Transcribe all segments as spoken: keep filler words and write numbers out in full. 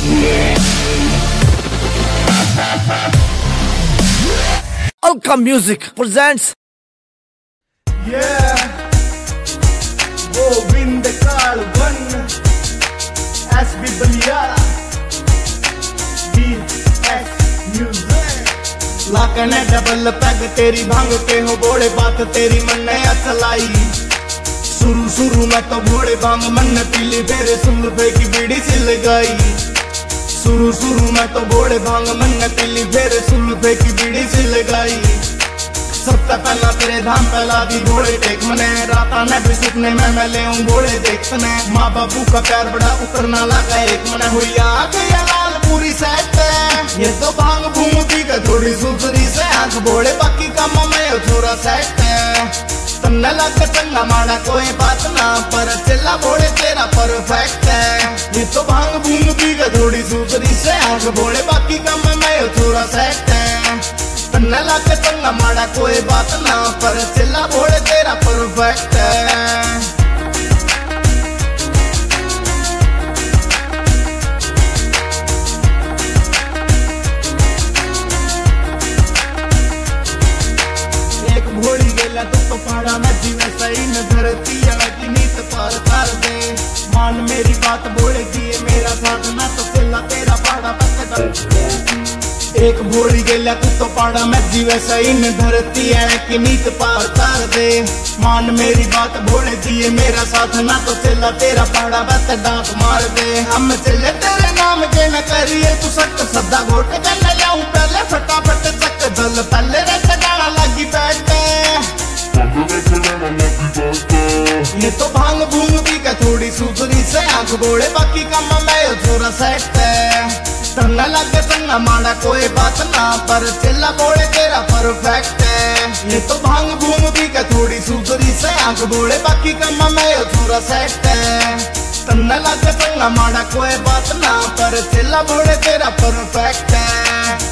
Alka Music presents. Yeah, Govind Kalvan, S B Baliara, B S Music. लाकने double peg तेरी भांग के हो बोले बात तेरी मन ने चलाई। शुरू शुरू में तो भोले भांग मन पीली तेरे सुन पे की बीड़ी सी लगाई। शुरू शुरू में तो भोले भांग मन पीली तेरे सुन पे की बीड़ी सी लगाई। सबसे पहला तेरे धाम पहला दी भोले टेक मने राता ने भी सुपने में मैं ले हूँ भोले देखने। माँ बाबू का प्यार बड़ा उतरना लगा एक मने हुई आँख या लाल पूरी सेट है। ये तो भांग भूमती का थोड़ी सुधरी से आँख भोले बाकी काम में छोरा सेट है। तन्ने लग चंगा माड़ा कोई बात ना पर चिल्ला भोले तेरा परफेक्ट है। ये तो भांग भूमती का थोड़ी सुधरी से आँख भोले बाकी काम में छोरा सेट है। तन्ने लग चंगा माड़ा कोई बात ना पर चिल्ला भोले तेरा परफेक्ट है। एक भोली गेला तो तो पाड़ा में जीवे सही न धरती अड़की नीत पार कर दे। मान मेरी बात भोले दिए मेरा साथ ना तो चिल्ला तेरा पाड़ा पक्का। एक भोली गेला तू तो पाड़ा में जीवे सही न धरती है कि नीत पार कर दे। मान मेरी बात भोले दिए मेरा साथ ना तो चला तेरा पाड़ा बस डांट मार दे। हम चले तेरे नाम के न करिए तू सक सदा घोट कर न जाऊं पहले फटाफट चक दल पहले रे सगाड़ा लगी बैठे। ये तो भांग भूंग भी का थोड़ी सुधरी से आंख बोले बाकी काम में छोरा सेट है। तन्ना लगे तन्ना माड़ा कोई बात ना पर चिल्ला बोले तेरा परफेक्ट है। ये तो भांग भूंग भी का थोड़ी सुधरी से आंख बोले बाकी काम में छोरा सेट है। तन्ना लगे तन्ना माड़ा कोई बात ना पर चिल्ला बोले तेरा परफेक्ट है।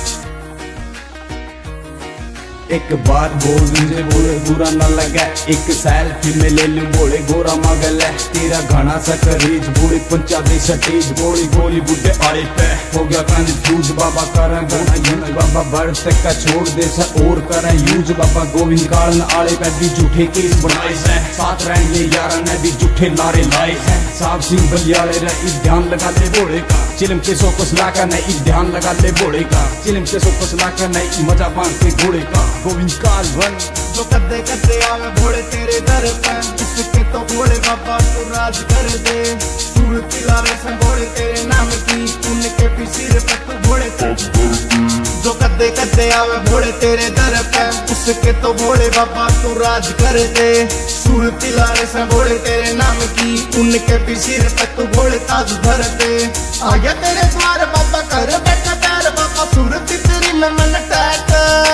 एक बार बोल मुझे बोले बुरा न लगा एक सेल्फी में ले लूं बोले गोरा मगल है। तेरा घना सा करीज बोले पंचा दे सटीज बोली गोली बुड्ढे आड़े पे हो गया कंफ्यूज। बाबा करें गाना यूज बाबा बर्थ का छोड़ दे सा और करें यूज। बाबा गोविंद कालन आड़े पे भी झूठे केस बनाए से साथ रहेंगे यार ने भी झूठे नारे लाए हैं। साहब सिंह बलियाले रही ध्यान लगा ले बोले का चिलम के सो कुछ लाकर नहीं ध्यान लगा ले बोले का चिलम के सो कुछ लाकर नहीं मजा बांध के घोड़े का। गोविंद कालवन जो कदे कदे आवे भोले तेरे दर पे इसके तो भोले बाबा तू राज कर दे। सूरत लावे से भोले तेरे नाम की उनके भी सिर पे तू भोले जो कदे कदे आवे भोले तेरे दर पे उसके तो भोले बाबा तू राज कर दे। सूरत लावे से भोले तेरे नाम की उनके भी सिर पे तू भोले ताज भर दे। आया तेरे द्वार बाबा कर बैठा प्यार बाबा सूरत तेरी में मन टैक।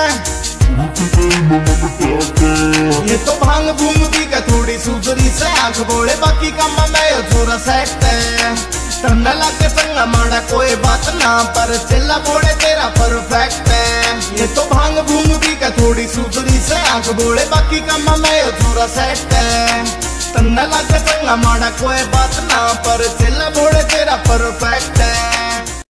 ये तो भांग भूंग भी का थोड़ी सुधरी से आंख बोले बाकी काम में छोरा सेट है। तन्ना लगे संगा माड़ा कोई बात ना पर चिल्ला बोले तेरा परफेक्ट है। ये तो भांग भूंग भी का थोड़ी सुधरी से आंख बोले बाकी काम में छोरा सेट है। तन्ना लगे संगा माड़ा कोई बात ना पर चिल्ला बोले तेरा परफेक्ट है।